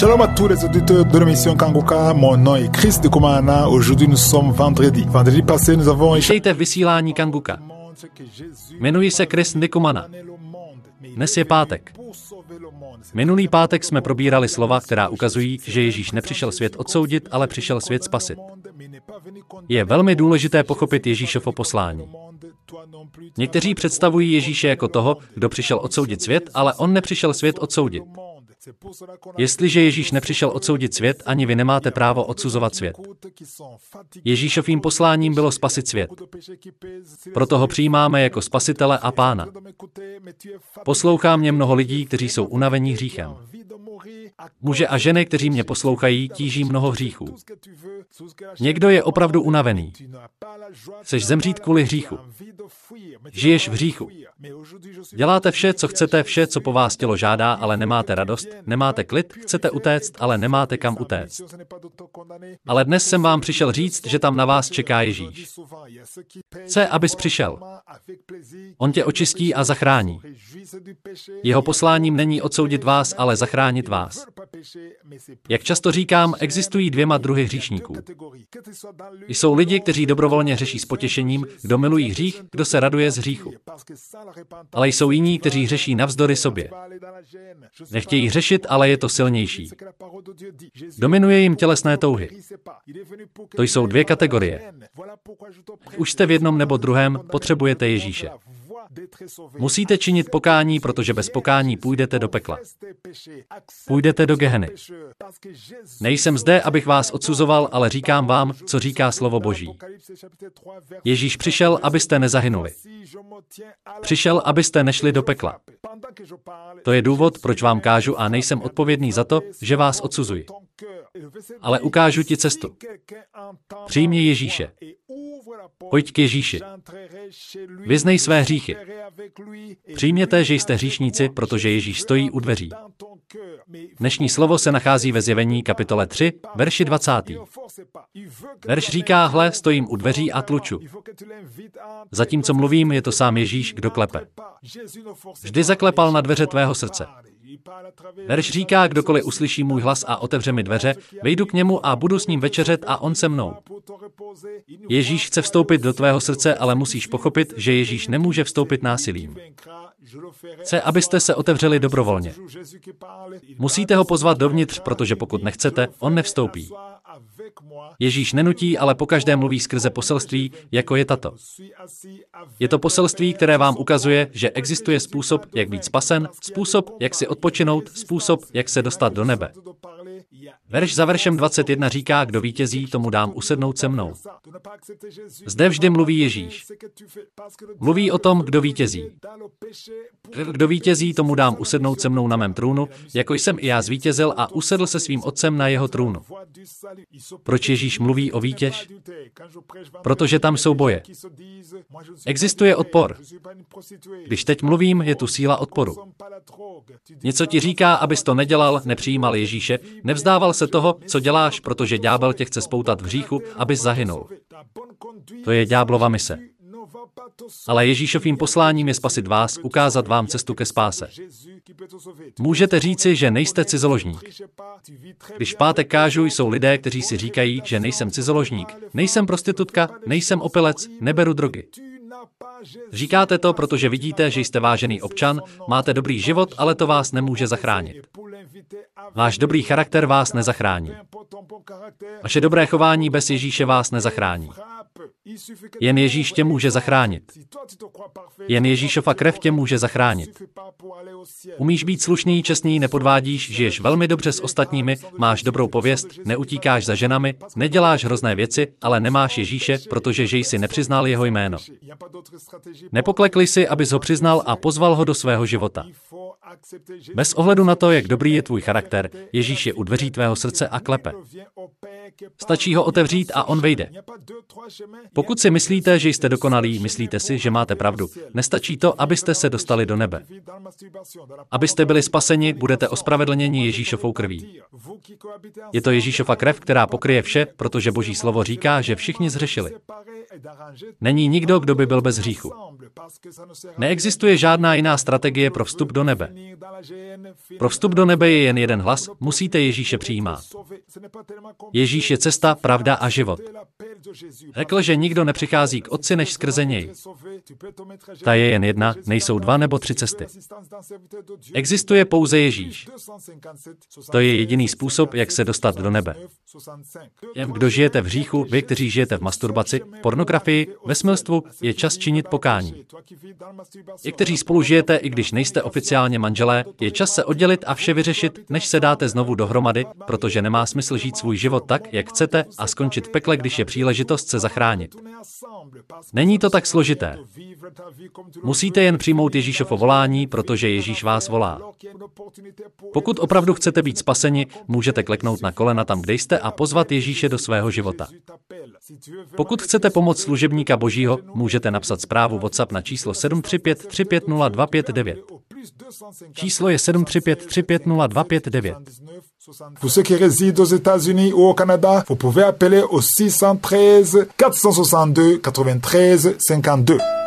Shalom à tous les auditeurs de l'émission Kanguka, mon nom est Chris de Komana. Aujourd'hui nous sommes vendredi. Vendredi passé nous avons Vítejte v vysílání Kanguka. Jmenuji se Chris Ndikumana. Dnes je pátek. Minulý pátek jsme probírali slova, která ukazují, že Ježíš nepřišel svět odsoudit, ale přišel svět spasit. Je velmi důležité pochopit Ježíšovo poslání. Někteří představují Ježíše jako toho, kdo přišel odsoudit svět, ale on nepřišel svět odsoudit. Jestliže Ježíš nepřišel odsoudit svět, ani vy nemáte právo odsuzovat svět. Ježíšovým posláním bylo spasit svět. Proto ho přijímáme jako spasitele a pána. Poslouchá mě mnoho lidí, kteří jsou unavení hříchem. Muže a ženy, kteří mě poslouchají, tíží mnoho hříchů. Někdo je opravdu unavený. Chceš zemřít kvůli hříchu. Žiješ v hříchu. Děláte vše, co chcete, vše, co po vás tělo žádá, ale nemáte radost, nemáte klid, chcete utéct, ale nemáte kam utéct. Ale dnes jsem vám přišel říct, že tam na vás čeká Ježíš. Chce, abys přišel. On tě očistí a zachrání. Jeho posláním není odsoudit vás, ale zachránit vás. Jak často říkám, existují dvěma druhy hříšníků. Jsou lidi, kteří dobrovolně řeší s potěšením, kdo milují hřích, kdo se raduje z hříchu. Ale jsou jiní, kteří řeší navzdory sobě. Nechtějí řešit, ale je to silnější. Dominuje jim tělesné touhy. To jsou dvě kategorie. Už jste v jednom nebo druhém, potřebujete Ježíše. Musíte činit pokání, protože bez pokání půjdete do pekla. Půjdete do Geheny. Nejsem zde, abych vás odsuzoval, ale říkám vám, co říká slovo Boží. Ježíš přišel, abyste nezahynuli. Přišel, abyste nešli do pekla. To je důvod, proč vám kážu a nejsem odpovědný za to, že vás odsuzuji. Ale ukážu ti cestu. Přijmi Ježíše. Pojď k Ježíši. Vyznej své hříchy. Přijměte, že jste hříšníci, protože Ježíš stojí u dveří. Dnešní slovo se nachází ve Zjevení kapitole 3, verši 20. Verš říká, hle, stojím u dveří a tluču. Zatímco mluvím, je to sám Ježíš, kdo klepe. Vždy zaklepal na dveře tvého srdce. Verš říká, kdokoliv uslyší můj hlas a otevře mi dveře, vejdu k němu a budu s ním večeřet a on se mnou. Ježíš chce vstoupit do tvého srdce, ale musíš pochopit, že Ježíš nemůže vstoupit násilím. Chce, abyste se otevřeli dobrovolně. Musíte ho pozvat dovnitř, protože pokud nechcete, on nevstoupí. Ježíš nenutí, ale pokaždé mluví skrze poselství, jako je tato. Je to poselství, které vám ukazuje, že existuje způsob, jak být spasen, způsob, jak si odpočinout, způsob, jak se dostat do nebe. Verš za veršem 21 říká, kdo vítězí, tomu dám usednout se mnou. Zde vždy mluví Ježíš. Mluví o tom, kdo vítězí. Kdo vítězí, tomu dám usednout se mnou na mém trůnu, jako jsem i já zvítězil a usedl se svým otcem na jeho trůnu. Proč Ježíš mluví o vítěž? Protože tam jsou boje. Existuje odpor. Když teď mluvím, je tu síla odporu. Něco ti říká, abys to nedělal, nepřijímal Ježíše, nevzdával se toho, co děláš, protože ďábel tě chce spoutat v hříchu, abys zahynul. To je ďáblova mise. Ale Ježíšovým posláním je spasit vás, ukázat vám cestu ke spáse. Můžete říci, že nejste cizoložník. Když v pátek kážu, jsou lidé, kteří si říkají, že nejsem cizoložník, nejsem prostitutka, nejsem opilec, neberu drogy. Říkáte to, protože vidíte, že jste vážený občan, máte dobrý život, ale to vás nemůže zachránit. Váš dobrý charakter vás nezachrání. Vaše dobré chování bez Ježíše vás nezachrání. Jen Ježíš tě může zachránit. Jen Ježíšova krev tě může zachránit. Umíš být slušný, čestný, nepodvádíš, žiješ velmi dobře s ostatními, máš dobrou pověst, neutíkáš za ženami, neděláš hrozné věci, ale nemáš Ježíše, protože že jsi nepřiznal jeho jméno. Nepoklekli si, abys ho přiznal a pozval ho do svého života. Bez ohledu na to, jak dobrý je tvůj charakter, Ježíš je u dveří tvého srdce a klepe. Stačí ho otevřít a on vejde. Pokud si myslíte, že jste dokonalí, myslíte si, že máte pravdu. Nestačí to, abyste se dostali do nebe. Abyste byli spaseni, budete ospravedlněni Ježíšovou krví. Je to Ježíšova krev, která pokryje vše, protože Boží slovo říká, že všichni zhřešili. Není nikdo, kdo by byl bez hříchu. Neexistuje žádná jiná strategie pro vstup do nebe. Pro vstup do nebe je jen jeden hlas, musíte Ježíše přijímat. Ježíš je cesta, pravda a život. Řekl, že nikdo nepřichází k Otci než skrze něj. Ta je jen jedna, nejsou 2 nebo 3 cesty. Existuje pouze Ježíš. To je jediný způsob, jak se dostat do nebe. Kdo žijete v hříchu, vy, kteří žijete v masturbaci, pornografii, ve smilstvu, je čas činit pokání. I kteří spolu žijete, i když nejste oficiálně manželé, je čas se oddělit a vše vyřešit, než se dáte znovu dohromady, protože nemá smysl žít svůj život tak, jak chcete, a skončit v pekle, když je příležitost se zachránit. Není to tak složité. Musíte jen přijmout Ježíšovo volání, protože Ježíš vás volá. Pokud opravdu chcete být spaseni, můžete kleknout na kolena tam, kde jste, a pozvat Ježíše do svého života. Pokud chcete pomoc služebníka Božího, můžete napsat zprávu WhatsApp na číslo 735 350 259. Číslo je 735 350 259. Pour ceux qui résident aux États-Unis ou au Canada, vous pouvez appeler au 613 462 93 52.